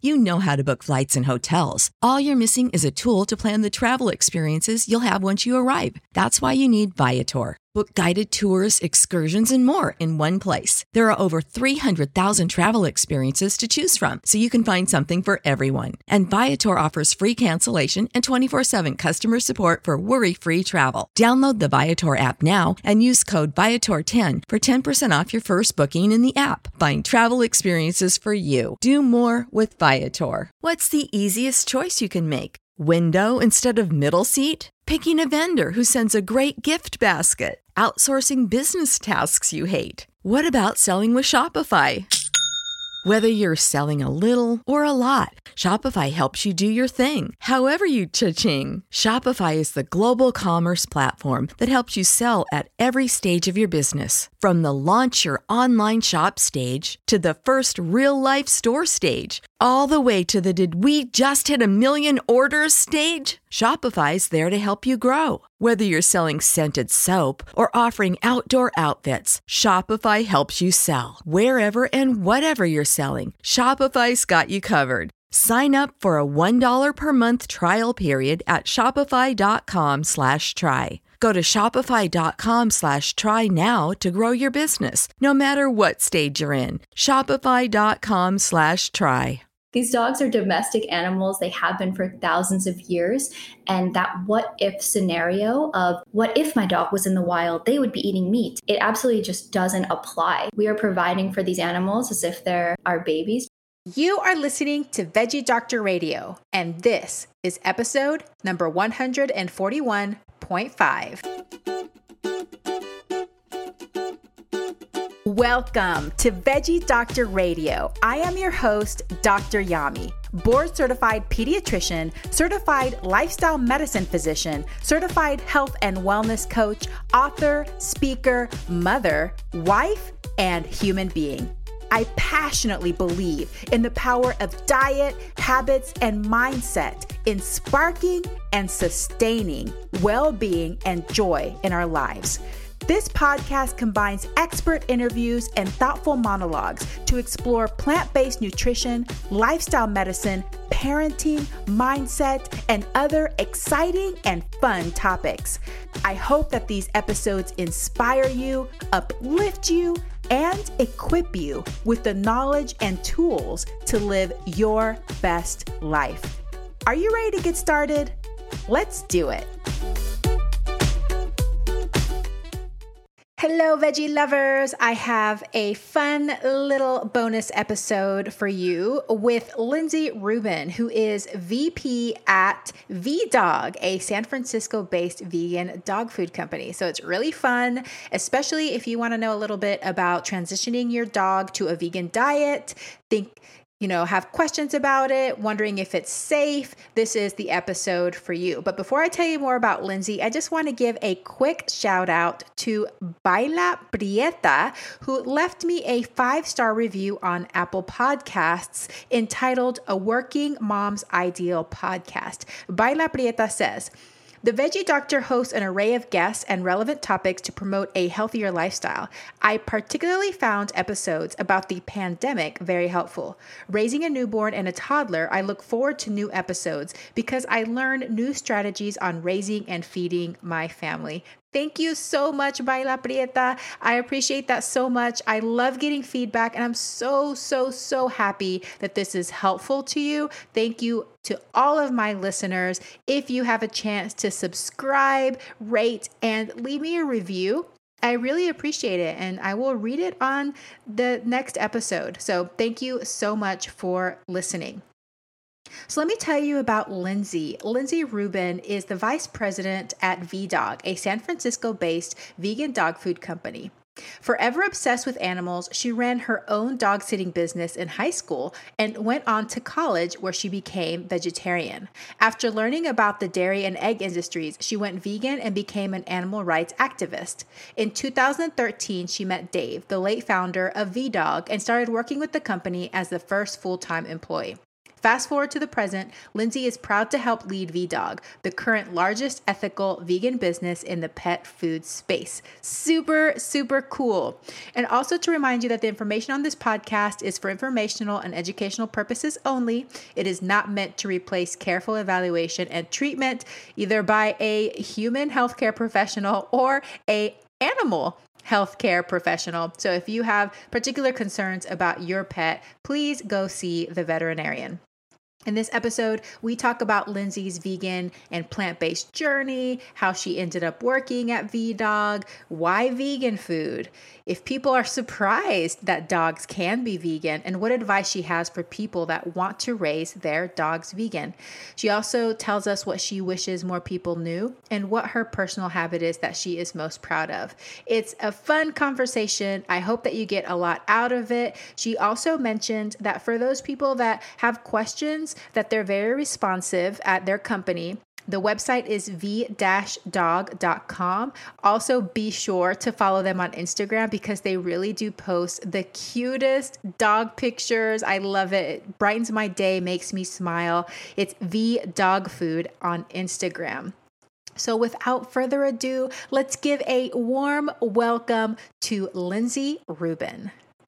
You know how to book flights and hotels. All you're missing is a tool to plan the travel experiences you'll have once you arrive. That's why you need Viator. Book guided tours, excursions, and more in one place. There are over 300,000 travel experiences to choose from, so you can find something for everyone. And Viator offers free cancellation and 24/7 customer support for worry-free travel. Download the Viator app now and use code Viator10 for 10% off your first booking in the app. Find travel experiences for you. Do more with Viator. What's the easiest choice you can make? Window instead of middle seat? Picking a vendor who sends a great gift basket? Outsourcing business tasks you hate? What about selling with Shopify? Whether you're selling a little or a lot, Shopify helps you do your thing, however you cha-ching. Shopify is the global commerce platform that helps you sell at every stage of your business. From the launch your online shop stage to the first real-life store stage, all the way to the did we just hit a million orders stage. Shopify's there to help you grow. Whether you're selling scented soap or offering outdoor outfits, Shopify helps you sell. Wherever and whatever you're selling, Shopify's got you covered. Sign up for a $1 per month trial period at shopify.com/try. Go to shopify.com/try now to grow your business, no matter what stage you're in. Shopify.com/try. These dogs are domestic animals. They have been for thousands of years. And that what if scenario of what if my dog was in the wild, they would be eating meat. It absolutely just doesn't apply. We are providing for these animals as if they're our babies. You are listening to Veggie Doctor Radio, and this is episode number 141.5. Welcome to Veggie Doctor Radio. I am your host, Dr. Yami, board-certified pediatrician, certified lifestyle medicine physician, certified health and wellness coach, author, speaker, mother, wife, and human being. I passionately believe in the power of diet, habits, and mindset in sparking and sustaining well-being and joy in our lives. This podcast combines expert interviews and thoughtful monologues to explore plant-based nutrition, lifestyle medicine, parenting, mindset, and other exciting and fun topics. I hope that these episodes inspire you, uplift you, and equip you with the knowledge and tools to live your best life. Are you ready to get started? Let's do it. Hello, veggie lovers. I have a fun little bonus episode for you with Lindsay Rubin, who is VP at VDog, a San Francisco-based vegan dog food company. So it's really fun, especially if you want to know a little bit about transitioning your dog to a vegan diet. Have questions about it, wondering if it's safe, this is the episode for you. But before I tell you more about Lindsay, I just want to give a quick shout out to Baila Prieta, who left me a 5-star review on Apple Podcasts entitled A Working Mom's Ideal Podcast. Baila Prieta says, "The Veggie Doctor hosts an array of guests and relevant topics to promote a healthier lifestyle. I particularly found episodes about the pandemic very helpful. Raising a newborn and a toddler, I look forward to new episodes because I learn new strategies on raising and feeding my family." Thank you so much, Baila Prieta. I appreciate that so much. I love getting feedback, and I'm so happy that this is helpful to you. Thank you to all of my listeners. If you have a chance to subscribe, rate, and leave me a review, I really appreciate it, and I will read it on the next episode. So thank you so much for listening. So let me tell you about Lindsay. Lindsay Rubin is the vice president at VDog, a San Francisco-based vegan dog food company. Forever obsessed with animals, she ran her own dog sitting business in high school and went on to college where she became vegetarian. After learning about the dairy and egg industries, she went vegan and became an animal rights activist. In 2013, she met Dave, the late founder of VDog, and started working with the company as the first full-time employee. Fast forward to the present, Lindsay is proud to help lead VDog, the current largest ethical vegan business in the pet food space. Super, super cool. And also to remind you that the information on this podcast is for informational and educational purposes only. It is not meant to replace careful evaluation and treatment either by a human healthcare professional or a animal healthcare professional. So if you have particular concerns about your pet, please go see the veterinarian. In this episode, we talk about Lindsay's vegan and plant-based journey, how she ended up working at VDog, why vegan food, if people are surprised that dogs can be vegan, and what advice she has for people that want to raise their dogs vegan. She also tells us what she wishes more people knew and what her personal habit is that she is most proud of. It's a fun conversation. I hope that you get a lot out of it. She also mentioned that for those people that have questions, that they're very responsive at their company. The website is v-dog.com. Also, be sure to follow them on Instagram because they really do post the cutest dog pictures. I love it. It brightens my day, makes me smile. It's vdogfood on Instagram. So without further ado, let's give a warm welcome to Lindsay Rubin.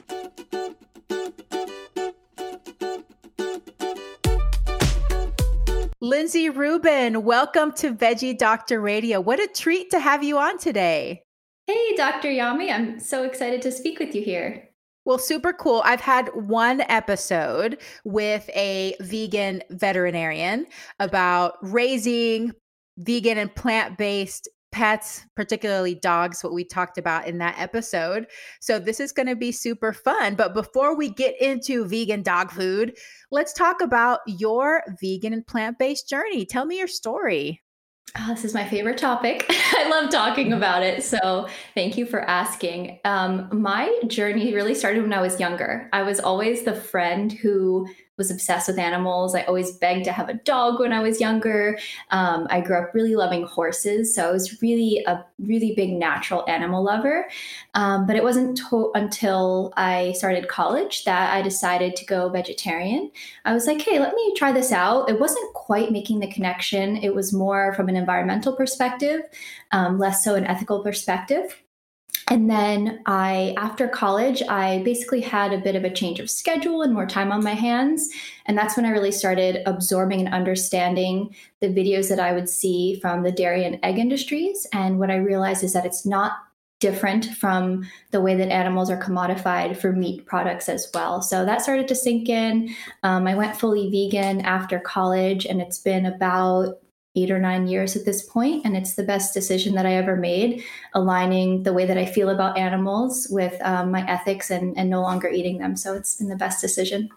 Lindsay Rubin, welcome to Veggie Doctor Radio. What a treat to have you on today. Hey, Dr. Yami. I'm so excited to speak with you here. Well, super cool. I've had one episode with a vegan veterinarian about raising vegan and plant-based pets, particularly dogs, what we talked about in that episode. So this is going to be super fun. But before we get into vegan dog food, let's talk about your vegan and plant-based journey. Tell me your story. Oh, this is my favorite topic. I love talking about it. So thank you for asking. My journey really started when I was younger. I was always the friend who was obsessed with animals. I always begged to have a dog when I was younger. I grew up really loving horses. So I was really a really big natural animal lover. But it wasn't until I started college that I decided to go vegetarian. I was like, hey, let me try this out. It wasn't quite making the connection. It was more from an environmental perspective, less so an ethical perspective. And then after college, I basically had a bit of a change of schedule and more time on my hands. And that's when I really started absorbing and understanding the videos that I would see from the dairy and egg industries. And what I realized is that it's not different from the way that animals are commodified for meat products as well. So that started to sink in. I went fully vegan after college, and it's been about 8 or 9 years at this point, and it's the best decision that I ever made, aligning the way that I feel about animals with my ethics and no longer eating them. So it's been the best decision.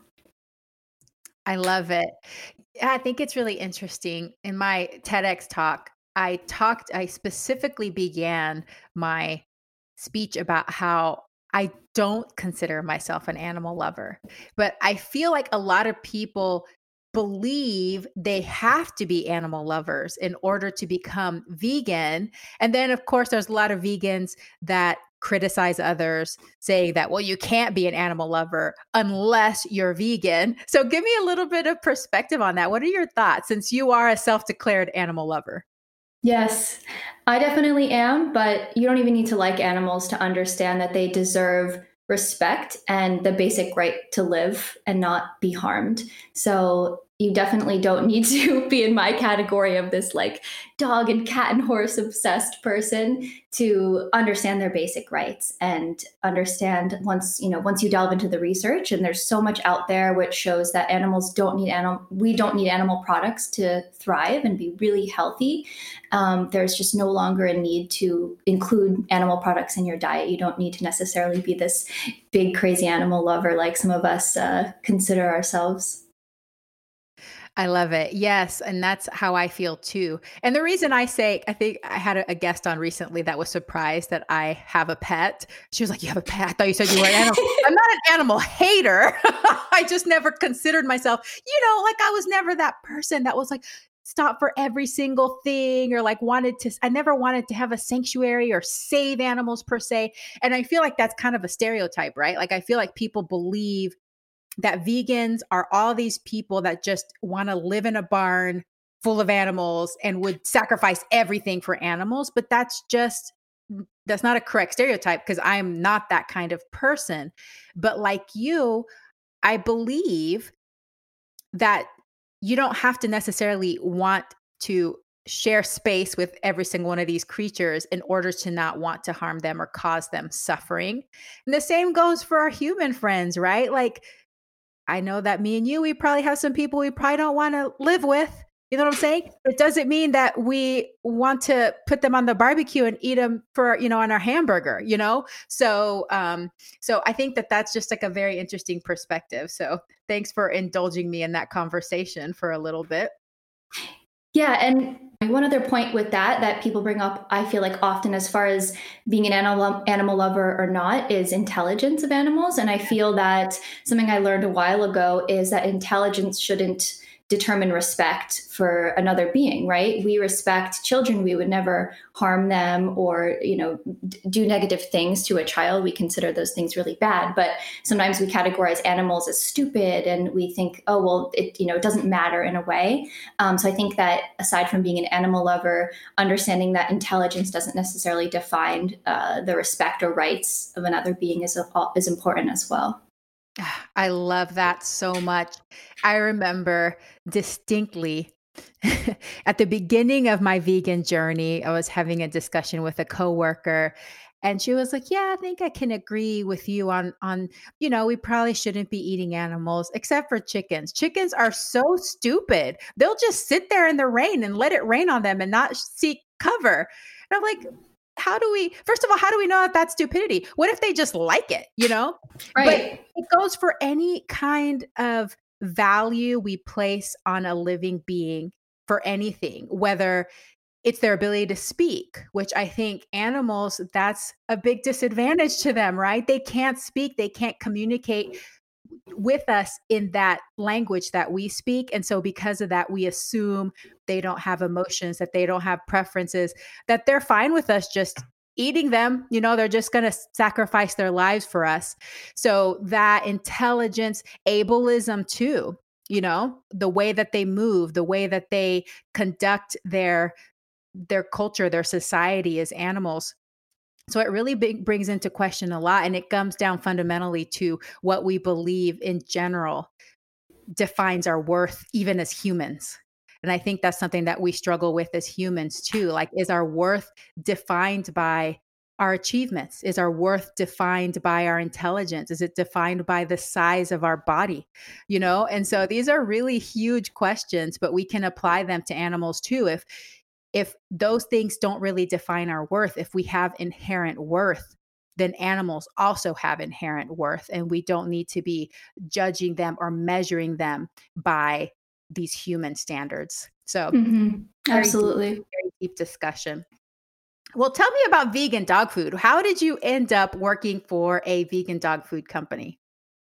I love it. I think it's really interesting. In my TEDx talk, I specifically began my speech about how I don't consider myself an animal lover, but I feel like a lot of people believe they have to be animal lovers in order to become vegan. And then, of course, there's a lot of vegans that criticize others, saying that, well, you can't be an animal lover unless you're vegan. So give me a little bit of perspective on that. What are your thoughts, since you are a self-declared animal lover? Yes, I definitely am, but you don't even need to like animals to understand that they deserve respect and the basic right to live and not be harmed. So you definitely don't need to be in my category of this like dog and cat and horse obsessed person to understand their basic rights and understand once you delve into the research, and there's so much out there which shows that we don't need animal products to thrive and be really healthy. There's just no longer a need to include animal products in your diet. You don't need to necessarily be this big crazy animal lover like some of us consider ourselves. I love it. Yes. And that's how I feel too. And the reason I think I had a guest on recently that was surprised that I have a pet. She was like, you have a pet? I thought you said you were an animal. I'm not an animal hater. I just never considered myself, like I was never that person that was like, stop for every single thing, or like I never wanted to have a sanctuary or save animals per se. And I feel like that's kind of a stereotype, right? Like I feel like people believe that vegans are all these people that just want to live in a barn full of animals and would sacrifice everything for animals. But that's not a correct stereotype, because I'm not that kind of person. But like you, I believe that you don't have to necessarily want to share space with every single one of these creatures in order to not want to harm them or cause them suffering. And the same goes for our human friends, right? Like, I know that me and you, we probably have some people we probably don't want to live with. You know what I'm saying? It doesn't mean that we want to put them on the barbecue and eat them for, on our hamburger, So, so I think that that's just like a very interesting perspective. So thanks for indulging me in that conversation for a little bit. Yeah. And one other point with that people bring up, I feel like often, as far as being an animal lover or not, is intelligence of animals. And I feel that something I learned a while ago is that intelligence shouldn't determine respect for another being, right? We respect children. We would never harm them or, do negative things to a child. We consider those things really bad. But sometimes we categorize animals as stupid, and we think, oh, well, it doesn't matter in a way. So I think that aside from being an animal lover, understanding that intelligence doesn't necessarily define the respect or rights of another being is important as well. I love that so much. I remember distinctly at the beginning of my vegan journey, I was having a discussion with a coworker, and she was like, "Yeah, I think I can agree with you on we probably shouldn't be eating animals except for chickens. Chickens are so stupid. They'll just sit there in the rain and let it rain on them and not seek cover." And I'm like, first of all, how do we know that that's stupidity? What if they just like it, Right. But it goes for any kind of value we place on a living being for anything, whether it's their ability to speak, which I think animals, that's a big disadvantage to them, right? They can't speak, they can't communicate with us in that language that we speak. And so because of that, we assume they don't have emotions, that they don't have preferences, that they're fine with us just eating them. They're just going to sacrifice their lives for us. So that intelligence, ableism too, the way that they move, the way that they conduct their culture, their society as animals. So it really brings into question a lot, and it comes down fundamentally to what we believe in general defines our worth, even as humans. And I think that's something that we struggle with as humans too. Like, is our worth defined by our achievements? Is our worth defined by our intelligence? Is it defined by the size of our body? And so these are really huge questions, but we can apply them to animals too. If those things don't really define our worth, if we have inherent worth, then animals also have inherent worth, and we don't need to be judging them or measuring them by these human standards. So Absolutely. very deep discussion. Well, tell me about vegan dog food. How did you end up working for a vegan dog food company?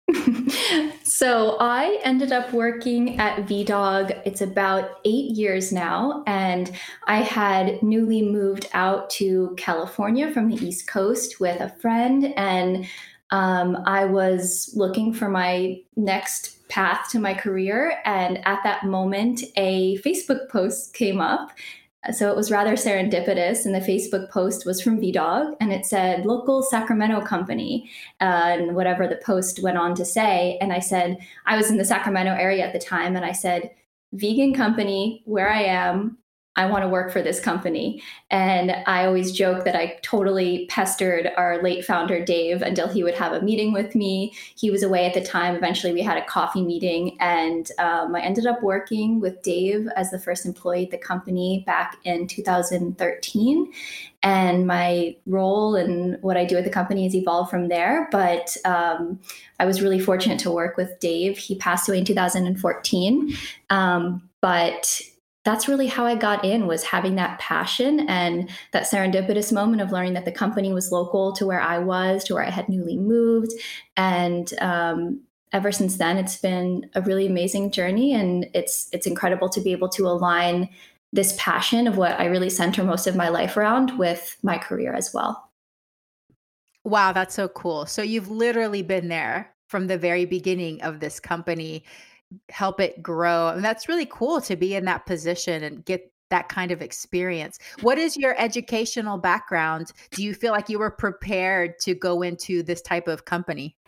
So I ended up working at VDog. It's about 8 years now. And I had newly moved out to California from the East Coast with a friend. And I was looking for my next path to my career. And at that moment, a Facebook post came up. So it was rather serendipitous. And the Facebook post was from VDog, and it said local Sacramento company, and whatever the post went on to say. And I said, I was in the Sacramento area at the time. And I said, vegan company, where I am, I want to work for this company. And I always joke that I totally pestered our late founder, Dave, until he would have a meeting with me. He was away at the time. Eventually, we had a coffee meeting, and I ended up working with Dave as the first employee at the company back in 2013. And my role and what I do at the company has evolved from there. But I was really fortunate to work with Dave. He passed away in 2014. But that's really how I got in, was having that passion and that serendipitous moment of learning that the company was local to where I was, to where I had newly moved. And ever since then, it's been a really amazing journey. And it's incredible to be able to align this passion of what I really center most of my life around with my career as well. Wow, that's so cool. So you've literally been there from the very beginning of this company, help it grow. And that's really cool to be in that position and get that kind of experience. What is your educational background? Do you feel like you were prepared to go into this type of company?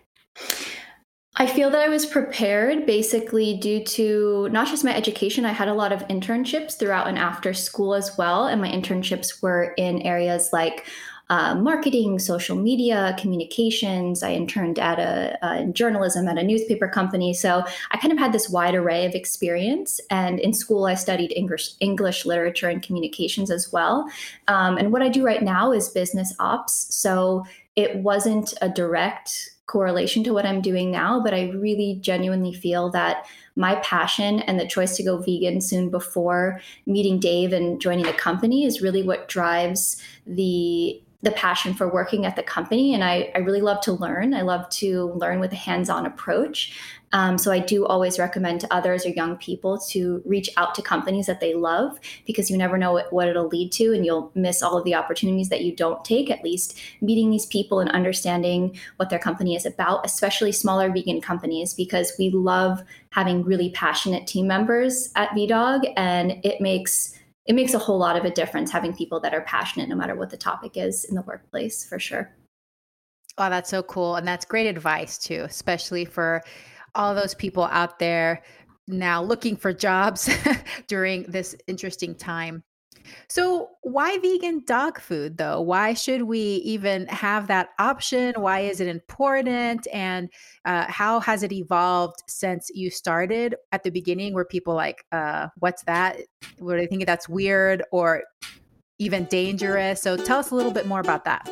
I feel that I was prepared basically due to not just my education. I had a lot of internships throughout and after school as well. And my internships were in areas like marketing, social media, communications. I interned at in journalism at a newspaper company. So I kind of had this wide array of experience. And in school, I studied English literature and communications as well. And what I do right now is business ops. So it wasn't a direct correlation to what I'm doing now, but I really genuinely feel that my passion and the choice to go vegan soon before meeting Dave and joining the company is really what drives the passion for working at the company. And I really love to learn. I love to learn with a hands-on approach. So I do always recommend to others or young people to reach out to companies that they love, because you never know what it'll lead to, and you'll miss all of the opportunities that you don't take. At least meeting these people and understanding what their company is about, especially smaller vegan companies, because we love having really passionate team members at VDog, and it makes a whole lot of a difference having people that are passionate no matter what the topic is in the workplace, for sure. Oh, that's so cool. And that's great advice too, especially for all those people out there now looking for jobs during this interesting time. So, why vegan dog food though? Why should we even have that option? Why is it important? And how has it evolved since you started at the beginning? Were people like, what's that? Were they thinking that's weird or even dangerous? So, tell us a little bit more about that.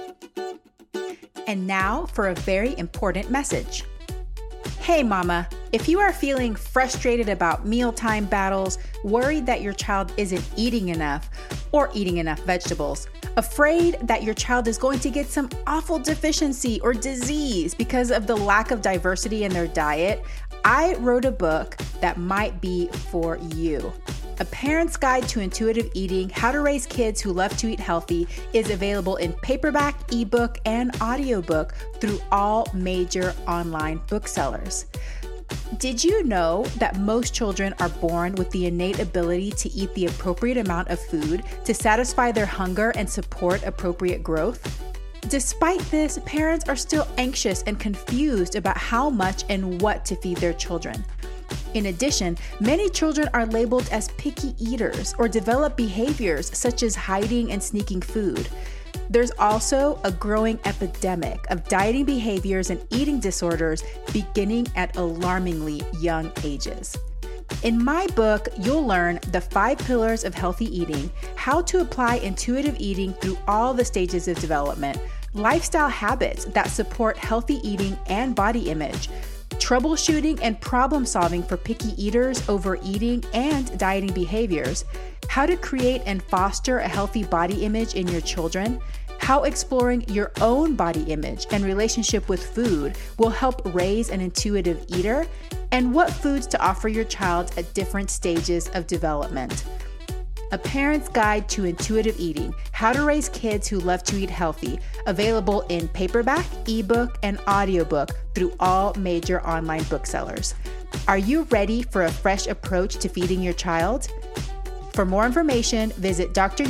And now for a very important message. Hey mama, if you are feeling frustrated about mealtime battles, worried that your child isn't eating enough or eating enough vegetables, afraid that your child is going to get some awful deficiency or disease because of the lack of diversity in their diet, I wrote a book that might be for you. A Parent's Guide to Intuitive Eating: How to Raise Kids Who Love to Eat Healthy is available in paperback, ebook, and audiobook through all major online booksellers. Did you know that most children are born with the innate ability to eat the appropriate amount of food to satisfy their hunger and support appropriate growth? Despite this, parents are still anxious and confused about how much and what to feed their children. In addition, many children are labeled as picky eaters or develop behaviors such as hiding and sneaking food. There's also a growing epidemic of dieting behaviors and eating disorders beginning at alarmingly young ages. In my book, you'll learn the 5 pillars of healthy eating, how to apply intuitive eating through all the stages of development, lifestyle habits that support healthy eating and body image, troubleshooting and problem solving for picky eaters, overeating, and dieting behaviors, how to create and foster a healthy body image in your children, how exploring your own body image and relationship with food will help raise an intuitive eater, and what foods to offer your child at different stages of development. A Parent's Guide to Intuitive Eating: How to Raise Kids Who Love to Eat Healthy, available in paperback, ebook, and audiobook through all major online booksellers. Are you ready for a fresh approach to feeding your child? For more information, visit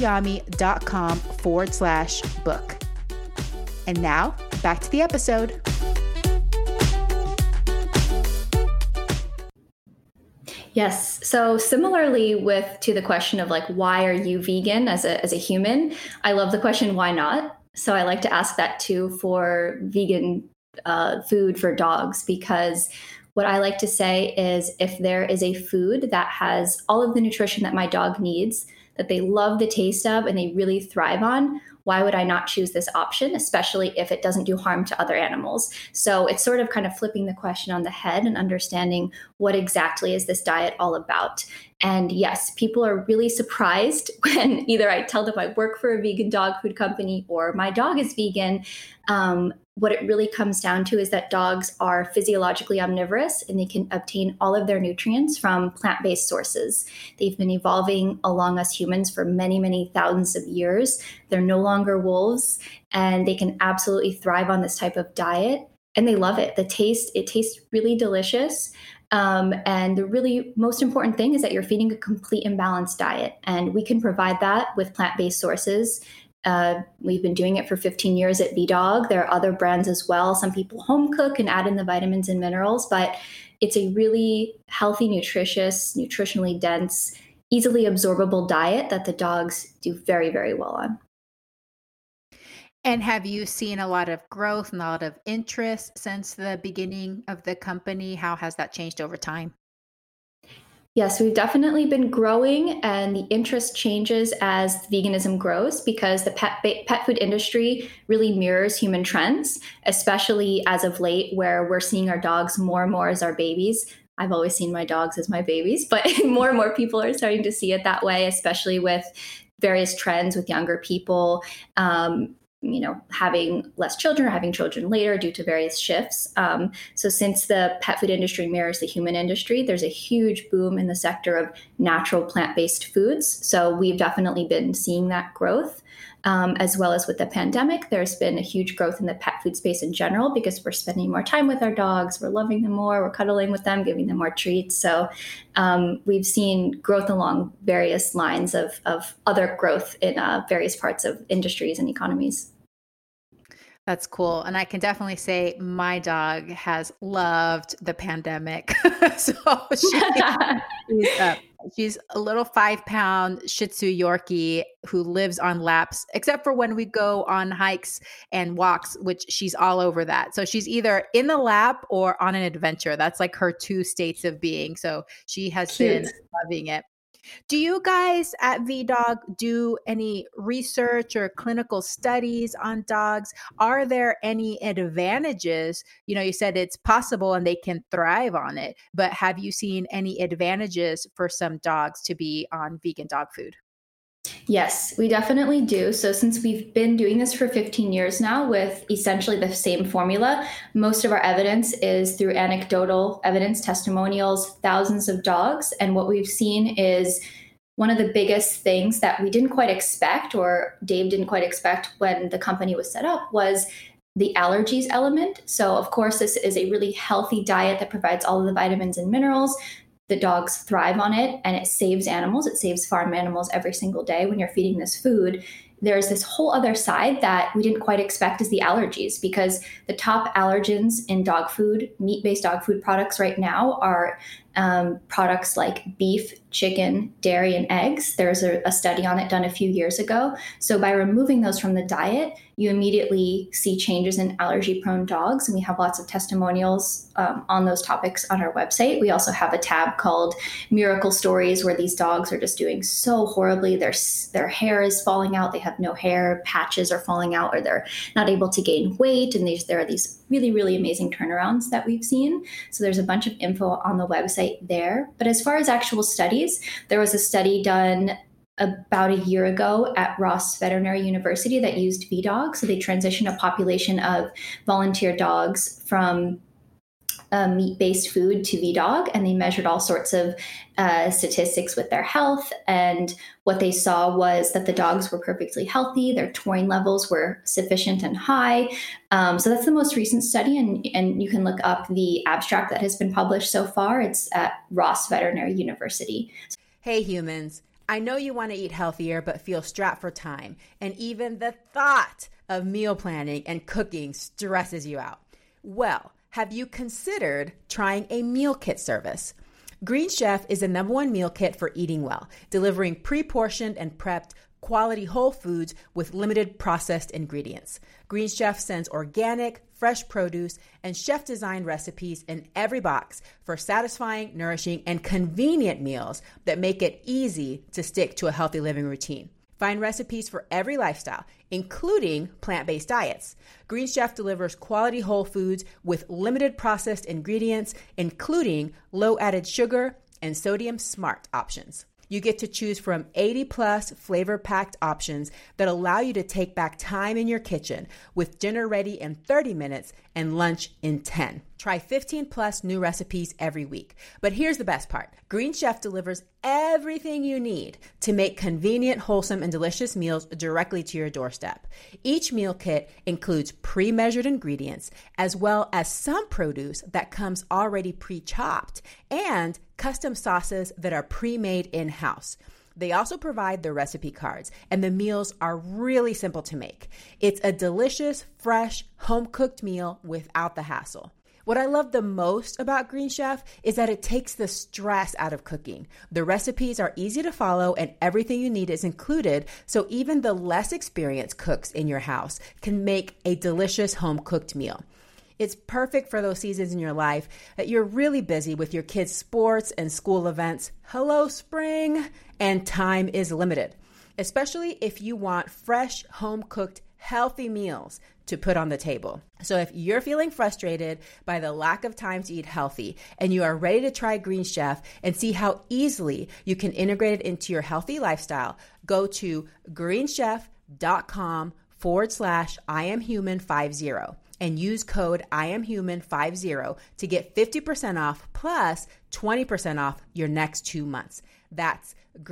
dryami.com/book. And now, back to the episode. Yes. So similarly to the question of like, why are you vegan as a human? I love the question, why not? So I like to ask that too for vegan food for dogs, because what I like to say is if there is a food that has all of the nutrition that my dog needs, that they love the taste of and they really thrive on, why would I not choose this option, especially if it doesn't do harm to other animals? So it's sort of kind of flipping the question on the head and understanding what exactly is this diet all about. And yes, people are really surprised when either I tell them I work for a vegan dog food company or my dog is vegan. What it really comes down to is that dogs are physiologically omnivorous and they can obtain all of their nutrients from plant-based sources. They've been evolving along us humans for many, many thousands of years. They're no longer wolves, and they can absolutely thrive on this type of diet. and they love it. It tastes really delicious. And the really most important thing is that you're feeding a complete and balanced diet. And we can provide that with plant-based sources. We've been doing it for 15 years at VDog. There are other brands as well. Some people home cook and add in the vitamins and minerals, but it's a really healthy, nutritious, nutritionally dense, easily absorbable diet that the dogs do very, very well on. And have you seen a lot of growth and a lot of interest since the beginning of the company? How has that changed over time? Yes, we've definitely been growing, and the interest changes as veganism grows because the pet food industry really mirrors human trends, especially as of late, where we're seeing our dogs more and more as our babies. I've always seen my dogs as my babies, but more and more people are starting to see it that way, especially with various trends with younger people. Having less children or having children later due to various shifts. So since the pet food industry mirrors the human industry, there's a huge boom in the sector of natural plant-based foods. So we've definitely been seeing that growth. As well as with the pandemic, there's been a huge growth in the pet food space in general because we're spending more time with our dogs, we're loving them more, we're cuddling with them, giving them more treats. So we've seen growth along various lines of other growth in various parts of industries and economies. That's cool. And I can definitely say my dog has loved the pandemic. So she's a little 5-pound Shih Tzu Yorkie who lives on laps, except for when we go on hikes and walks, which she's all over that. So she's either in the lap or on an adventure. That's like her two states of being. So she has been loving it. Do you guys at VDog do any research or clinical studies on dogs? Are there any advantages? You said it's possible and they can thrive on it, but have you seen any advantages for some dogs to be on vegan dog food? Yes, we definitely do. So since we've been doing this for 15 years now with essentially the same formula, most of our evidence is through anecdotal evidence, testimonials, thousands of dogs. And what we've seen is one of the biggest things that we didn't quite expect, or Dave didn't quite expect when the company was set up, was the allergies element. So of course, this is a really healthy diet that provides all of the vitamins and minerals. The dogs thrive on it, and it saves animals. It saves farm animals every single day when you're feeding this food. There's this whole other side that we didn't quite expect is the allergies, because the top allergens in dog food, meat-based dog food products right now are products like beef, chicken, dairy, and eggs. There's a study on it done a few years ago. So by removing those from the diet, you immediately see changes in allergy-prone dogs. And we have lots of testimonials on those topics on our website. We also have a tab called Miracle Stories, where these dogs are just doing so horribly. Their hair is falling out. They have no hair. Patches are falling out, or they're not able to gain weight. And there are these really, really amazing turnarounds that we've seen. So there's a bunch of info on the website there. But as far as actual studies, there was a study done about a year ago at Ross Veterinary University that used VDog. So they transitioned a population of volunteer dogs from meat-based food to VDog, and they measured all sorts of statistics with their health. And what they saw was that the dogs were perfectly healthy. Their taurine levels were sufficient and high. So that's the most recent study, and you can look up the abstract that has been published so far. It's at Ross Veterinary University. Hey humans, I know you want to eat healthier but feel strapped for time, and even the thought of meal planning and cooking stresses you out. Well, have you considered trying a meal kit service? Green Chef is the #1 meal kit for eating well, delivering pre-portioned and prepped quality whole foods with limited processed ingredients. Green Chef sends organic, fresh produce, and chef-designed recipes in every box for satisfying, nourishing, and convenient meals that make it easy to stick to a healthy living routine. Find recipes for every lifestyle, including plant-based diets. Green Chef delivers quality whole foods with limited processed ingredients, including low added sugar and sodium smart options. You get to choose from 80+ flavor-packed options that allow you to take back time in your kitchen, with dinner ready in 30 minutes and lunch in 10. Try 15 plus new recipes every week. But here's the best part. Green Chef delivers everything you need to make convenient, wholesome, and delicious meals directly to your doorstep. Each meal kit includes pre-measured ingredients, as well as some produce that comes already pre-chopped, and custom sauces that are pre-made in-house. They also provide the recipe cards, and the meals are really simple to make. It's a delicious, fresh, home-cooked meal without the hassle. What I love the most about Green Chef is that it takes the stress out of cooking. The recipes are easy to follow and everything you need is included, so even the less experienced cooks in your house can make a delicious home-cooked meal. It's perfect for those seasons in your life that you're really busy with your kids' sports and school events. Hello, spring! And time is limited, especially if you want fresh, home-cooked, healthy meals to put on the table. So if you're feeling frustrated by the lack of time to eat healthy and you are ready to try Green Chef and see how easily you can integrate it into your healthy lifestyle, go to greenchef.com/IamHuman50 and use code IamHuman50 to get 50% off plus 20% off your next 2 months. That's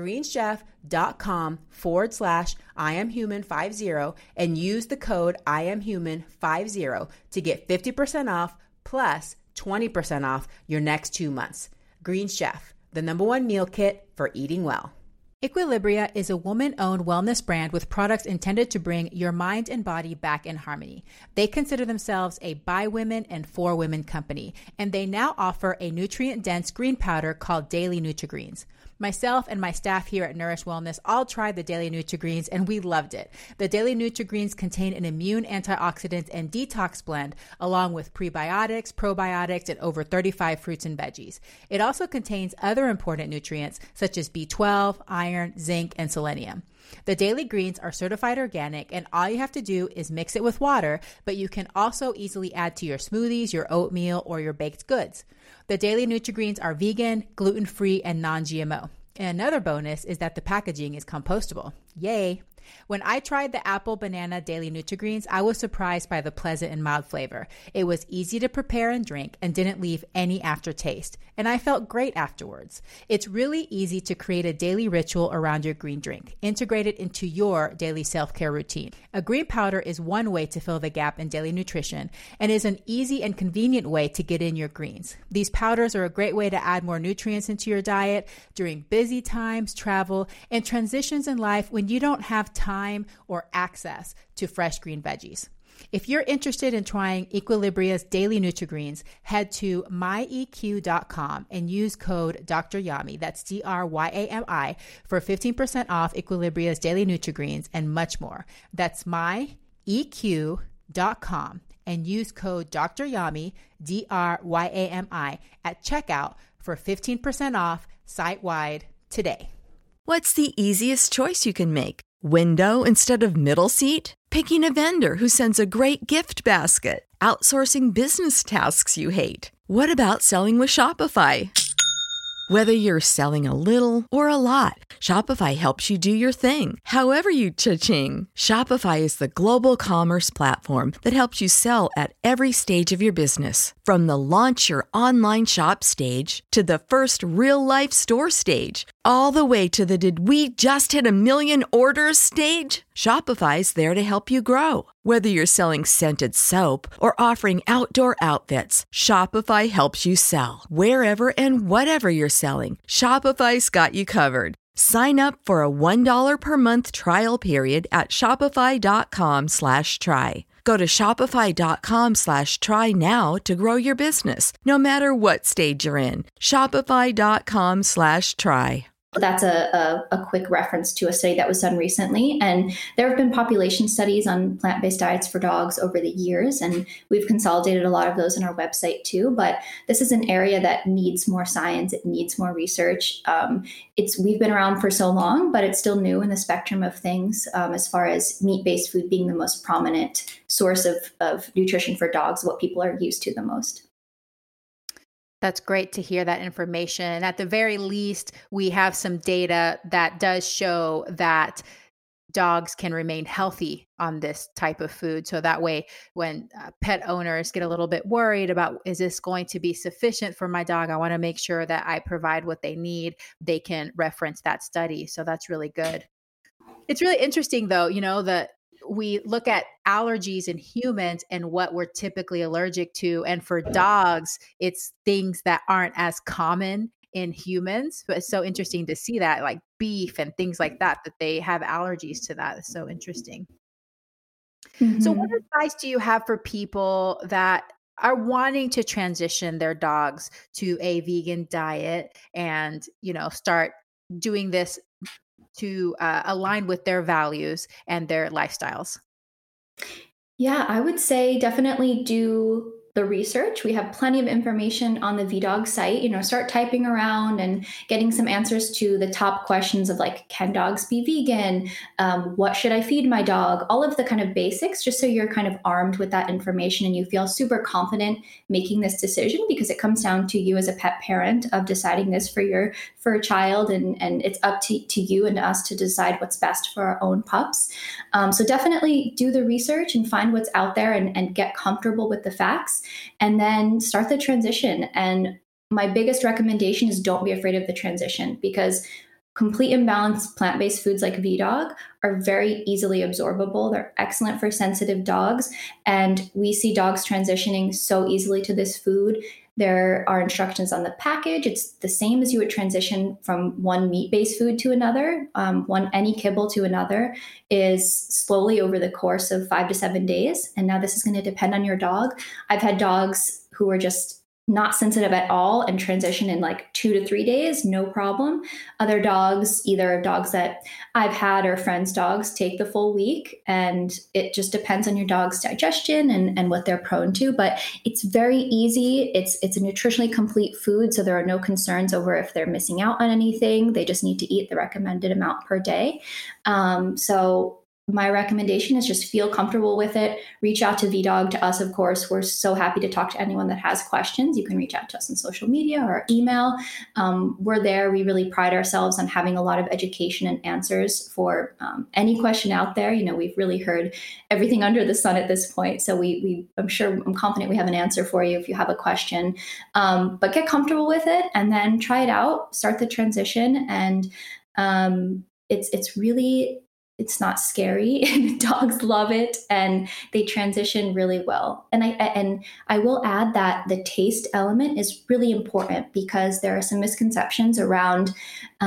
greenchef.com/IamHuman50 and use the code IamHuman50 to get 50% off plus 20% off your next 2 months. Green Chef, the #1 meal kit for eating well. Equilibria is a woman-owned wellness brand with products intended to bring your mind and body back in harmony. They consider themselves a by women and for women company, and they now offer a nutrient-dense green powder called Daily Nutri-Greens. Myself and my staff here at Nourish Wellness all tried the Daily Nutri-Greens and we loved it. The Daily Nutri-Greens contain an immune, antioxidant, and detox blend along with prebiotics, probiotics, and over 35 fruits and veggies. It also contains other important nutrients such as B12, iron, zinc, and selenium. The Daily Greens are certified organic and all you have to do is mix it with water, but you can also easily add to your smoothies, your oatmeal, or your baked goods. The Daily Nutri-Greens are vegan, gluten-free, and non-GMO. And another bonus is that the packaging is compostable. Yay! When I tried the apple banana Daily Nutri-Greens, I was surprised by the pleasant and mild flavor. It was easy to prepare and drink and didn't leave any aftertaste. And I felt great afterwards. It's really easy to create a daily ritual around your green drink. Integrate it into your daily self-care routine. A green powder is one way to fill the gap in daily nutrition and is an easy and convenient way to get in your greens. These powders are a great way to add more nutrients into your diet during busy times, travel, and transitions in life when you don't have time or access to fresh green veggies. If you're interested in trying Equilibria's Daily Nutri-Greens, head to myeq.com and use code Dr. Yami, that's DRYAMI, for 15% off Equilibria's Daily Nutri-Greens and much more. That's myeq.com and use code Dr. Yami, DRYAMI, at checkout for 15% off site-wide today. What's the easiest choice you can make? Window instead of middle seat? Picking a vendor who sends a great gift basket? Outsourcing business tasks you hate? What about selling with Shopify? Whether you're selling a little or a lot, Shopify helps you do your thing, however you cha-ching. Shopify is the global commerce platform that helps you sell at every stage of your business. From the launch your online shop stage to the first real-life store stage, all the way to the did we just hit 1 million orders stage. Shopify's there to help you grow. Whether you're selling scented soap or offering outdoor outfits, Shopify helps you sell. Wherever and whatever you're selling, Shopify's got you covered. Sign up for a $1 per month trial period at shopify.com/try. Go to shopify.com/try now to grow your business, no matter what stage you're in. Shopify.com/try. That's a quick reference to a study that was done recently. And there have been population studies on plant-based diets for dogs over the years, and we've consolidated a lot of those on our website too. But this is an area that needs more science. It needs more research. We've been around for so long, but it's still new in the spectrum of things as far as meat-based food being the most prominent source of nutrition for dogs, what people are used to the most. That's great to hear that information. At the very least, we have some data that does show that dogs can remain healthy on this type of food. So that way, when pet owners get a little bit worried about, is this going to be sufficient for my dog? I want to make sure that I provide what they need. They can reference that study. So that's really good. It's really interesting though, that we look at allergies in humans and what we're typically allergic to. And for dogs, it's things that aren't as common in humans. But it's so interesting to see that, like beef and things like that they have allergies to that. It's so interesting. So what advice do you have for people that are wanting to transition their dogs to a vegan diet and, start doing this to align with their values and their lifestyles? Yeah, I would say definitely do the research. We have plenty of information on the VDOG site. Start typing around and getting some answers to the top questions of like, can dogs be vegan? What should I feed my dog? All of the kind of basics, just so you're kind of armed with that information and you feel super confident making this decision, because it comes down to you as a pet parent of deciding this for a child, and it's up to you and us to decide what's best for our own pups. So definitely do the research and find what's out there and get comfortable with the facts, and then start the transition. And my biggest recommendation is don't be afraid of the transition, because complete imbalanced plant-based foods like VDOG are very easily absorbable. They're excellent for sensitive dogs. And we see dogs transitioning so easily to this food. There are instructions on the package. It's the same as you would transition from one meat-based food to another. Any kibble to another is slowly over the course of 5 to 7 days. And now this is going to depend on your dog. I've had dogs who are just not sensitive at all and transition in like 2 to 3 days, no problem. Other dogs, either dogs that I've had or friends' dogs, take the full week, and it just depends on your dog's digestion and what they're prone to. But it's very easy. It's a nutritionally complete food, so there are no concerns over if they're missing out on anything. They just need to eat the recommended amount per day. So my recommendation is just feel comfortable with it. Reach out to VDOG, to us, of course. We're so happy to talk to anyone that has questions. You can reach out to us on social media or email. We're there. We really pride ourselves on having a lot of education and answers for any question out there. We've really heard everything under the sun at this point. So I'm confident we have an answer for you if you have a question. But get comfortable with it and then try it out, start the transition. And it's not scary. Dogs love it, and they transition really well. And I will add that the taste element is really important, because there are some misconceptions around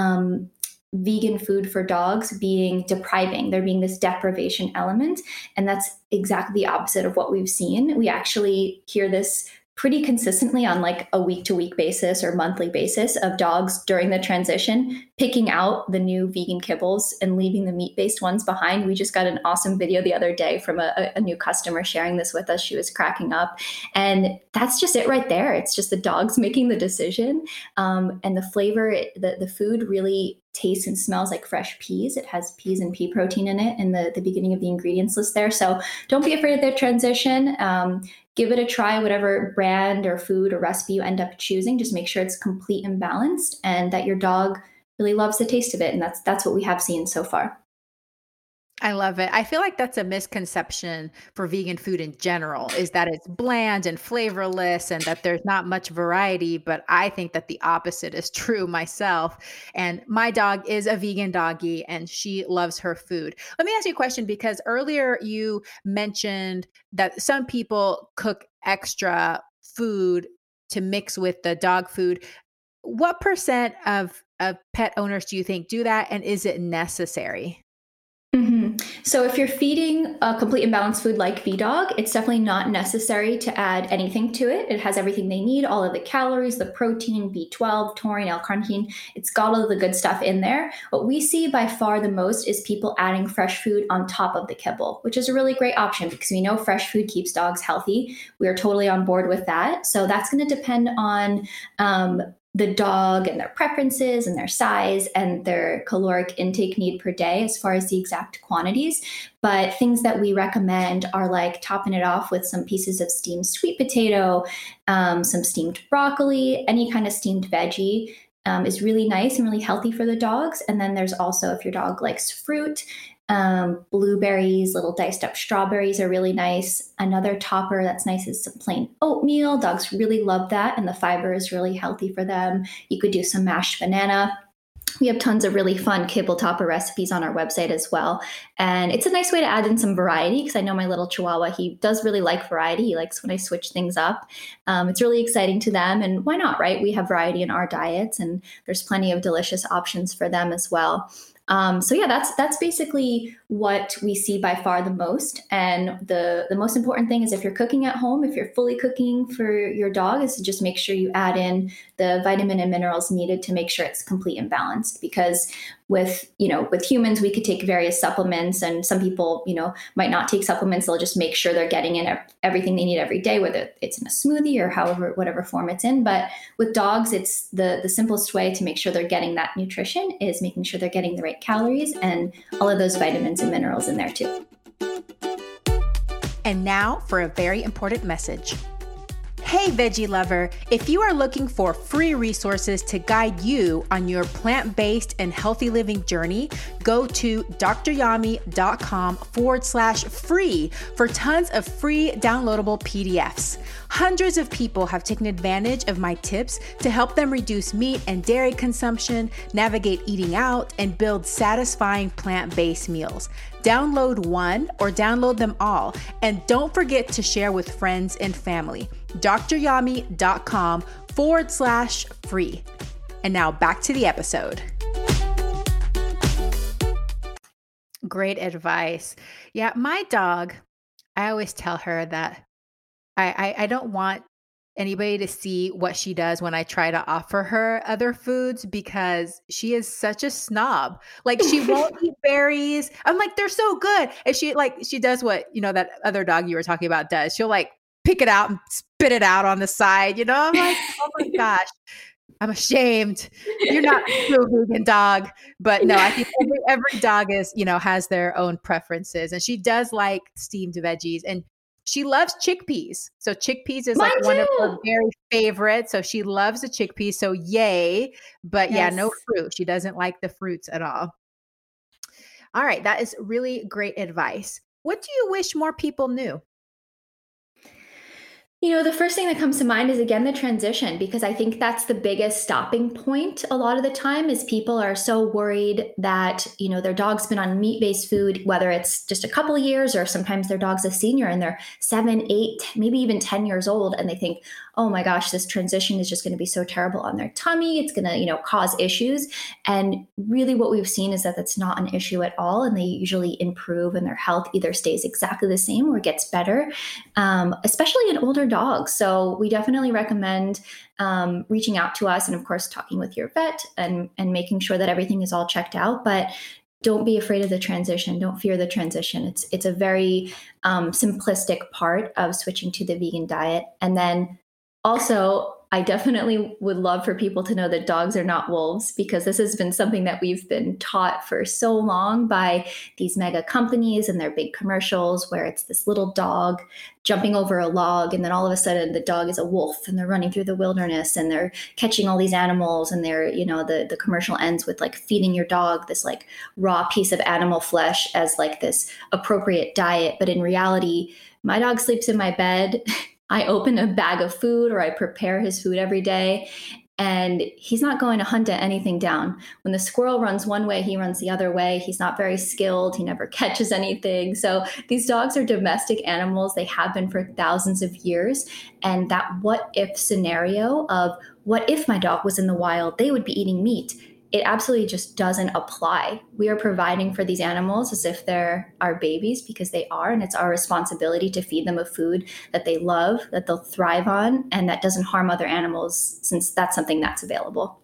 vegan food for dogs being depriving. There being this deprivation element, and that's exactly the opposite of what we've seen. We actually hear this pretty consistently on like a week-to-week basis or monthly basis of dogs during the transition picking out the new vegan kibbles and leaving the meat-based ones behind. We just got an awesome video the other day from a new customer sharing this with us. She was cracking up, and that's just it right there. It's just the dogs making the decision, and the flavor, the food really tastes and smells like fresh peas. It has peas and pea protein in it in the beginning of the ingredients list there. So don't be afraid of their transition. Give it a try, whatever brand or food or recipe you end up choosing. Just make sure it's complete and balanced, and that your dog really loves the taste of it. And that's what we have seen so far. I love it. I feel like that's a misconception for vegan food in general, is that it's bland and flavorless and that there's not much variety. But I think that the opposite is true myself. And my dog is a vegan doggy and she loves her food. Let me ask you a question, because earlier you mentioned that some people cook extra food to mix with the dog food. What percent of pet owners do you think do that? And is it necessary? So if you're feeding a complete and balanced food like VDOG, it's definitely not necessary to add anything to it. It has everything they need, all of the calories, the protein, B12, taurine, L-carnitine. It's got all of the good stuff in there. What we see by far the most is people adding fresh food on top of the kibble, which is a really great option because we know fresh food keeps dogs healthy. We are totally on board with that. So that's going to depend on the dog and their preferences and their size and their caloric intake need per day as far as the exact quantities. But things that we recommend are like topping it off with some pieces of steamed sweet potato, some steamed broccoli, any kind of steamed veggie is really nice and really healthy for the dogs. And then there's also, if your dog likes fruit, Blueberries, little diced up strawberries are really nice. Another topper that's nice is some plain oatmeal. Dogs really love that, and the fiber is really healthy for them. You could do some mashed banana. We have tons of really fun kibble topper recipes on our website as well. And it's a nice way to add in some variety, because I know my little Chihuahua, he does really like variety. He likes when I switch things up. It's really exciting to them. And why not, right? We have variety in our diets, and there's plenty of delicious options for them as well. So yeah, that's basically what we see by far the most. And the most important thing is, if you're cooking at home, if you're fully cooking for your dog, is to just make sure you add in the vitamin and minerals needed to make sure it's complete and balanced. Because with humans, we could take various supplements, and some people, might not take supplements. They'll just make sure they're getting in everything they need every day, whether it's in a smoothie or whatever form it's in. But with dogs, it's the simplest way to make sure they're getting that nutrition is making sure they're getting the right calories and all of those vitamins and minerals in there too. And now for a very important message. Hey, veggie lover, if you are looking for free resources to guide you on your plant-based and healthy living journey, go to DrYami.com/free for tons of free downloadable PDFs. Hundreds of people have taken advantage of my tips to help them reduce meat and dairy consumption, navigate eating out, and build satisfying plant-based meals. Download one or download them all, and don't forget to share with friends and family. DrYami.com/free. And now back to the episode. Great advice. Yeah, my dog, I always tell her that I don't want anybody to see what she does when I try to offer her other foods, because she is such a snob. Like, she won't eat berries. I'm like, they're so good. And she does what, that other dog you were talking about does. She'll pick it out and spit it out on the side. I'm like, oh my gosh, I'm ashamed. You're not a true vegan dog. But no, I think every dog is, has their own preferences. And she does like steamed veggies, and she loves chickpeas. So chickpeas is Mine one of too. her very favorites. So she loves the chickpeas. So yay. But yeah, no fruit. She doesn't like the fruits at all. All right. That is really great advice. What do you wish more people knew? The first thing that comes to mind is, again, the transition, because I think that's the biggest stopping point a lot of the time. Is people are so worried that, their dog's been on meat-based food, whether it's just a couple of years, or sometimes their dog's a senior and they're 7, 8, maybe even 10 years old. And they think, oh my gosh, this transition is just going to be so terrible on their tummy. It's going to, cause issues. And really what we've seen is that that's not an issue at all. And they usually improve, and their health either stays exactly the same or gets better, especially in older dogs. So we definitely recommend reaching out to us, and of course talking with your vet and making sure that everything is all checked out. But don't be afraid of the transition. Don't fear the transition. It's a very simplistic part of switching to the vegan diet. And then also, I definitely would love for people to know that dogs are not wolves, because this has been something that we've been taught for so long by these mega companies and their big commercials, where it's this little dog jumping over a log, and then all of a sudden the dog is a wolf, and they're running through the wilderness, and they're catching all these animals, and they're, the commercial ends with feeding your dog this raw piece of animal flesh as this appropriate diet. But in reality, my dog sleeps in my bed. I open a bag of food, or I prepare his food every day, and he's not going to hunt anything down. When the squirrel runs one way, he runs the other way. He's not very skilled. He never catches anything. So these dogs are domestic animals. They have been for thousands of years. And that what if scenario of, what if my dog was in the wild, they would be eating meat, it absolutely just doesn't apply. We are providing for these animals as if they're our babies, because they are, and it's our responsibility to feed them a food that they love, that they'll thrive on, and that doesn't harm other animals, since that's something that's available.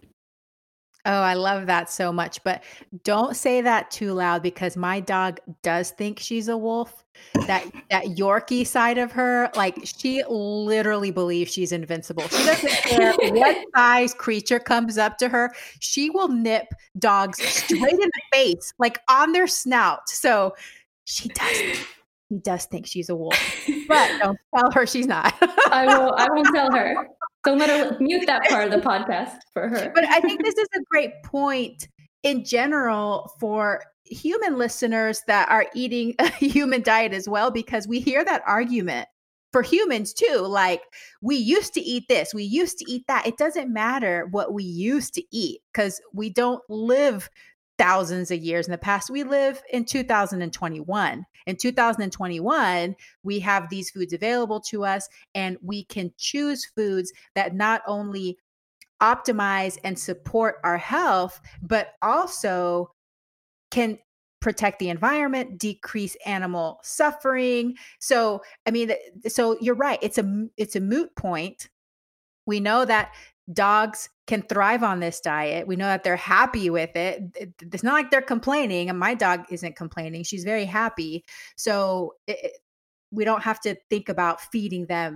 Oh, I love that so much. But don't say that too loud, because my dog does think she's a wolf. That Yorkie side of her, she literally believes she's invincible. She doesn't care what size creature comes up to her. She will nip dogs straight in the face, on their snout. So she does think she's a wolf. But don't tell her she's not. I won't tell her. Don't let her mute that part of the podcast for her. But I think this is a great point in general for, human listeners that are eating a human diet as well, because we hear that argument for humans too. Like, we used to eat this, we used to eat that. It doesn't matter what we used to eat, because we don't live thousands of years in the past. We live in 2021. In 2021, we have these foods available to us, and we can choose foods that not only optimize and support our health, but also can protect the environment, decrease animal suffering. So, I mean, so you're right. It's a moot point. We know that dogs can thrive on this diet. We know that they're happy with it. It's not like they're complaining, and my dog isn't complaining. She's very happy. So we don't have to think about feeding them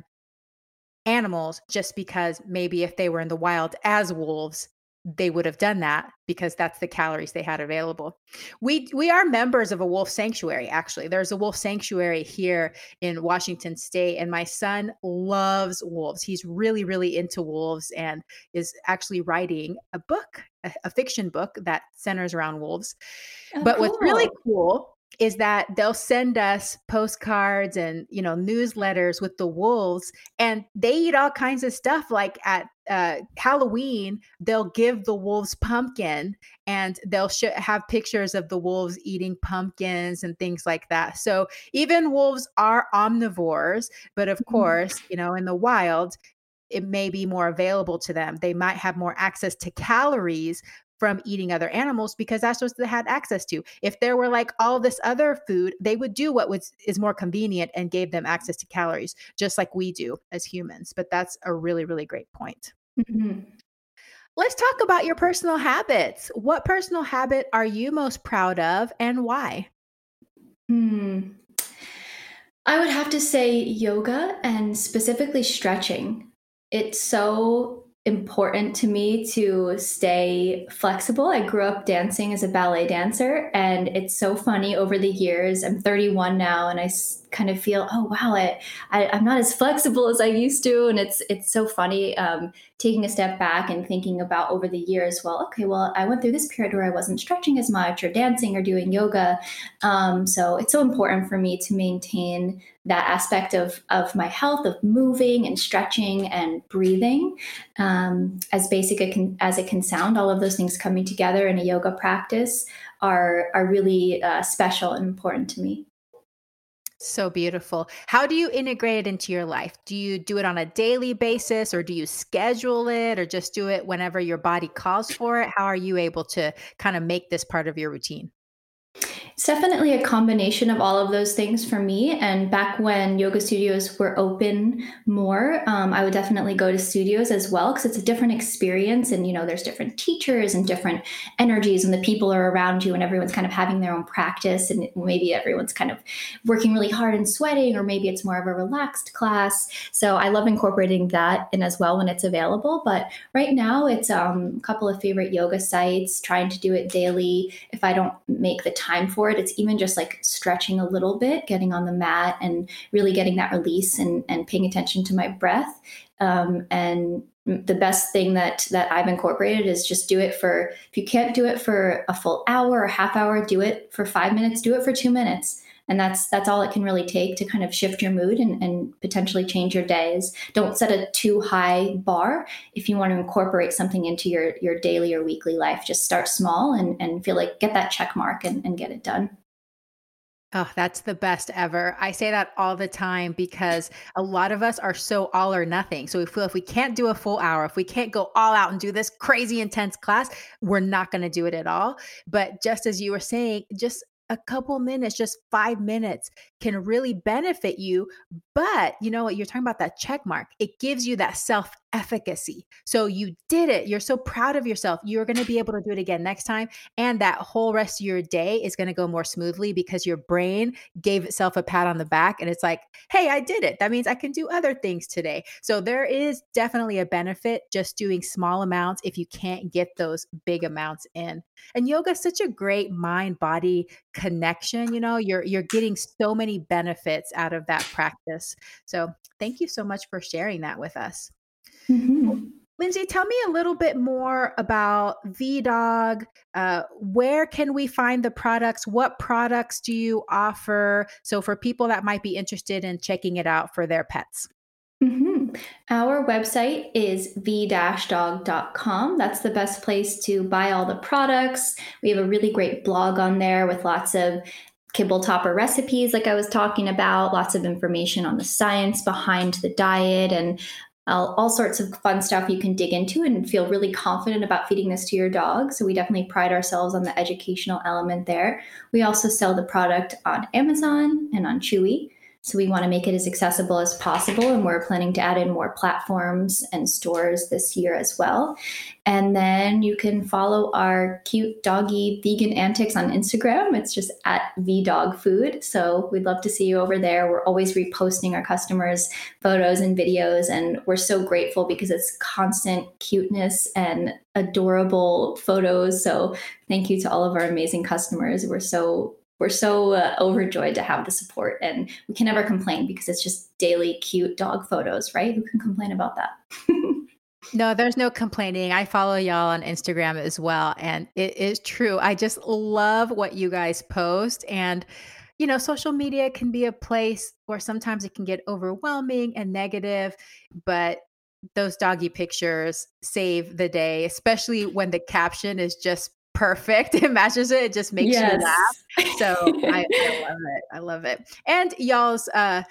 animals just because maybe if they were in the wild as wolves, they would have done that because that's the calories they had available. We are members of a wolf sanctuary. Actually, there's a wolf sanctuary here in Washington State, and my son loves wolves. He's really, really into wolves, and is actually writing a book, a fiction book that centers around wolves. Oh, But what's really cool. cool is that they'll send us postcards and, newsletters with the wolves, and they eat all kinds of stuff. Like at Halloween, they'll give the wolves pumpkin, and they'll have pictures of the wolves eating pumpkins and things like that. So even wolves are omnivores, but of course, in the wild, it may be more available to them. They might have more access to calories from eating other animals because that's what they had access to. If there were like all this other food, they would do what is more convenient and gave them access to calories, just like we do as humans. But that's a really, really great point. Mhm. Let's talk about your personal habits. What personal habit are you most proud of, and why? Hmm. I would have to say yoga, and specifically stretching. It's so important to me to stay flexible. I grew up dancing as a ballet dancer, and it's so funny over the years. I'm 31 now, and I kind of feel, oh wow, I'm not as flexible as I used to, and it's so funny taking a step back and thinking about over the years. Well, okay, well, I went through this period where I wasn't stretching as much, or dancing, or doing yoga. So it's so important for me to maintain that aspect of my health, of moving and stretching and breathing. As basic as it can sound, all of those things coming together in a yoga practice are really special and important to me. So beautiful. How do you integrate it into your life? Do you do it on a daily basis, or do you schedule it, or just do it whenever your body calls for it? How are you able to kind of make this part of your routine? It's definitely a combination of all of those things for me. And back when yoga studios were open more, I would definitely go to studios as well, because it's a different experience. And, there's different teachers and different energies, and the people are around you, and everyone's kind of having their own practice. And maybe everyone's kind of working really hard and sweating, or maybe it's more of a relaxed class. So I love incorporating that in as well when it's available. But right now, it's a couple of favorite yoga sites, trying to do it daily. If I don't make the time for it, it's even just like stretching a little bit, getting on the mat and really getting that release, and paying attention to my breath. And the best thing that I've incorporated is just do it for, if you can't do it for a full hour or half hour, do it for 5 minutes, do it for 2 minutes. And that's all it can really take to kind of shift your mood and potentially change your days. Don't set a too high bar. If you want to incorporate something into your daily or weekly life, just start small and feel like get that check mark and get it done. Oh, that's the best ever. I say that all the time because a lot of us are so all or nothing. So we feel if we can't do a full hour, if we can't go all out and do this crazy intense class, we're not going to do it at all. But just as you were saying, just a couple minutes, just 5 minutes can really benefit you. But you know what? You're talking about that check mark. It gives you that self efficacy. So you did it. You're so proud of yourself. You're going to be able to do it again next time. And that whole rest of your day is going to go more smoothly because your brain gave itself a pat on the back. And it's like, hey, I did it. That means I can do other things today. So there is definitely a benefit just doing small amounts if you can't get those big amounts in. And yoga is such a great mind body connection. You're getting so many benefits out of that practice. So thank you so much for sharing that with us. Mm-hmm. Lindsay, tell me a little bit more about VDog. Where can we find the products? What products do you offer? So for people that might be interested in checking it out for their pets. Our website is v-dog.com. That's the best place to buy all the products. We have a really great blog on there with lots of kibble topper recipes, like I was talking about, lots of information on the science behind the diet, and all sorts of fun stuff you can dig into and feel really confident about feeding this to your dog. So we definitely pride ourselves on the educational element there. We also sell the product on Amazon and on Chewy. So we want to make it as accessible as possible. And we're planning to add in more platforms and stores this year as well. And then you can follow our cute doggy vegan antics on Instagram. It's just at VDogFood. So we'd love to see you over there. We're always reposting our customers' photos and videos. And we're so grateful because it's constant cuteness and adorable photos. So thank you to all of our amazing customers. We're so overjoyed to have the support, and we can never complain because it's just daily cute dog photos, right? Who can complain about that? No, there's no complaining. I follow y'all on Instagram as well. And it is true. I just love what you guys post. And, social media can be a place where sometimes it can get overwhelming and negative, but those doggy pictures save the day, especially when the caption is just perfect. It matches it. It just makes you laugh. So I love it. I love it. And y'all's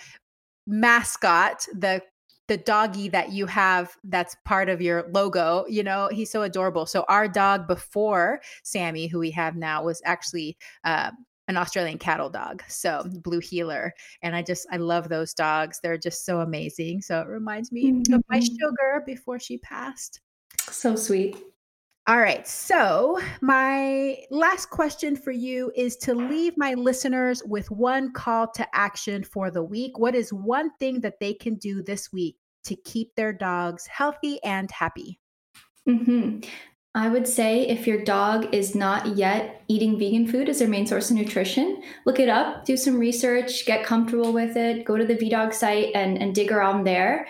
mascot, the doggy that you have that's part of your logo, he's so adorable. So our dog before Sammy, who we have now, was actually an Australian cattle dog. So Blue Heeler. And I love those dogs. They're just so amazing. So it reminds me of my sugar before she passed. So sweet. All right. So my last question for you is to leave my listeners with one call to action for the week. What is one thing that they can do this week to keep their dogs healthy and happy? I would say if your dog is not yet eating vegan food as their main source of nutrition, look it up, do some research, get comfortable with it, go to the VDog site and dig around there.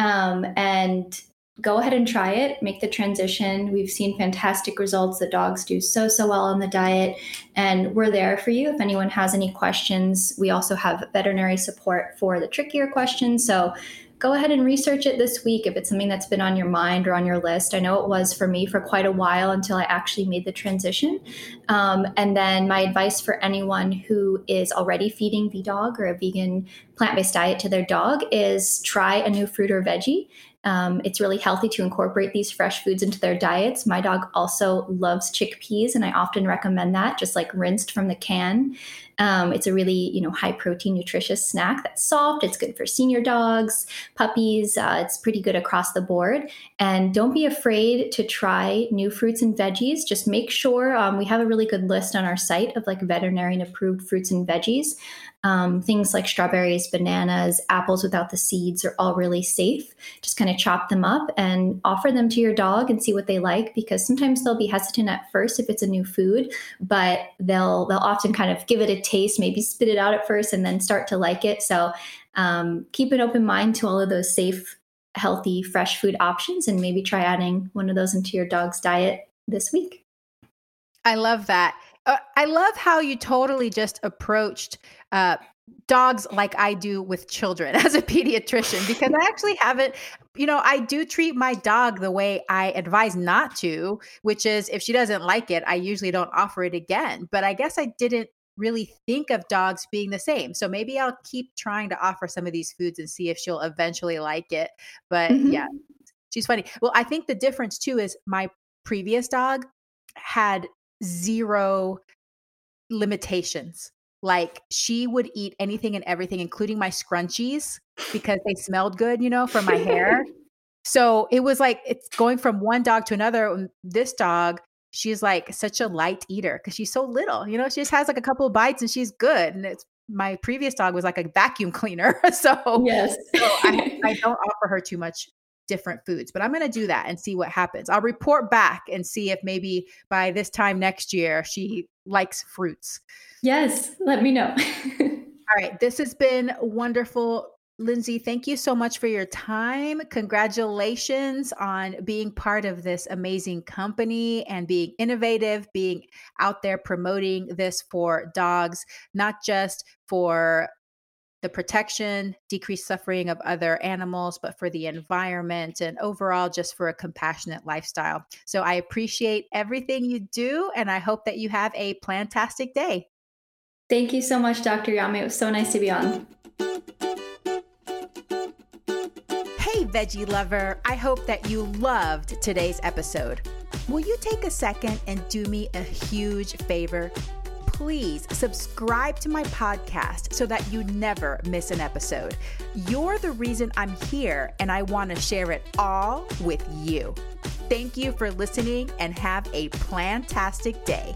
And go ahead and try it, make the transition. We've seen fantastic results. The dogs do so well on the diet, and we're there for you if anyone has any questions. We also have veterinary support for the trickier questions. So go ahead and research it this week if it's something that's been on your mind or on your list. I know it was for me for quite a while until I actually made the transition. And then my advice for anyone who is already feeding VDog or a vegan plant-based diet to their dog is try a new fruit or veggie. It's really healthy to incorporate these fresh foods into their diets. My dog also loves chickpeas, and I often recommend that, just like rinsed from the can. It's a really, high protein, nutritious snack that's soft. It's good for senior dogs, puppies. It's pretty good across the board. And don't be afraid to try new fruits and veggies. Just make sure we have a really good list on our site of like veterinarian approved fruits and veggies. Things like strawberries, bananas, apples without the seeds are all really safe. Just kind of chop them up and offer them to your dog and see what they like, because sometimes they'll be hesitant at first if it's a new food, but they'll often kind of give it a taste, maybe spit it out at first and then start to like it. So keep an open mind to all of those safe, healthy, fresh food options, and maybe try adding one of those into your dog's diet this week. I love that. I love how you totally just approached dogs like I do with children as a pediatrician, because I actually haven't, I do treat my dog the way I advise not to, which is if she doesn't like it, I usually don't offer it again. But I guess I didn't really think of dogs being the same. So maybe I'll keep trying to offer some of these foods and see if she'll eventually like it. But yeah, she's funny. Well, I think the difference too is my previous dog had zero limitations. Like she would eat anything and everything, including my scrunchies, because they smelled good, from my hair. So it was like, it's going from one dog to another. This dog, she's like such a light eater because she's so little, she just has like a couple of bites and she's good. And my previous dog was like a vacuum cleaner. So, yes. So I don't offer her too much different foods, but I'm going to do that and see what happens. I'll report back and see if maybe by this time next year she likes fruits. Yes, let me know. All right. This has been wonderful, Lindsay, thank you so much for your time. Congratulations on being part of this amazing company and being innovative, being out there promoting this for dogs, not just for the protection, decreased suffering of other animals, but for the environment and overall just for a compassionate lifestyle. So I appreciate everything you do, and I hope that you have a plantastic day. Thank you so much, Dr. Yami. It was so nice to be on. Hey, veggie lover. I hope that you loved today's episode. Will you take a second and do me a huge favor? Please subscribe to my podcast so that you never miss an episode. You're the reason I'm here, and I want to share it all with you. Thank you for listening, and have a plantastic day.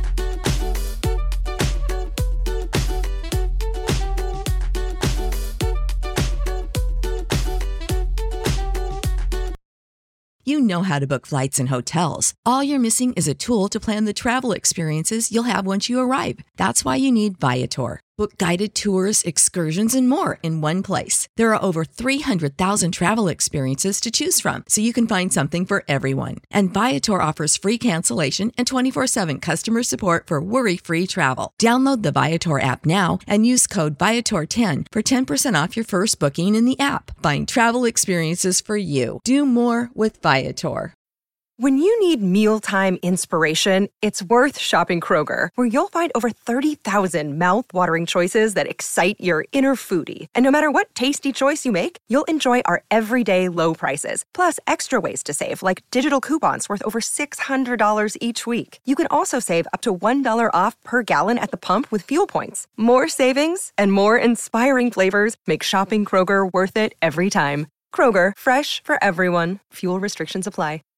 You know how to book flights and hotels. All you're missing is a tool to plan the travel experiences you'll have once you arrive. That's why you need Viator. Book guided tours, excursions, and more in one place. There are over 300,000 travel experiences to choose from, so you can find something for everyone. And Viator offers free cancellation and 24/7 customer support for worry-free travel. Download the Viator app now and use code Viator10 for 10% off your first booking in the app. Find travel experiences for you. Do more with Viator. When you need mealtime inspiration, it's worth shopping Kroger, where you'll find over 30,000 mouth-watering choices that excite your inner foodie. And no matter what tasty choice you make, you'll enjoy our everyday low prices, plus extra ways to save, like digital coupons worth over $600 each week. You can also save up to $1 off per gallon at the pump with fuel points. More savings and more inspiring flavors make shopping Kroger worth it every time. Kroger, fresh for everyone. Fuel restrictions apply.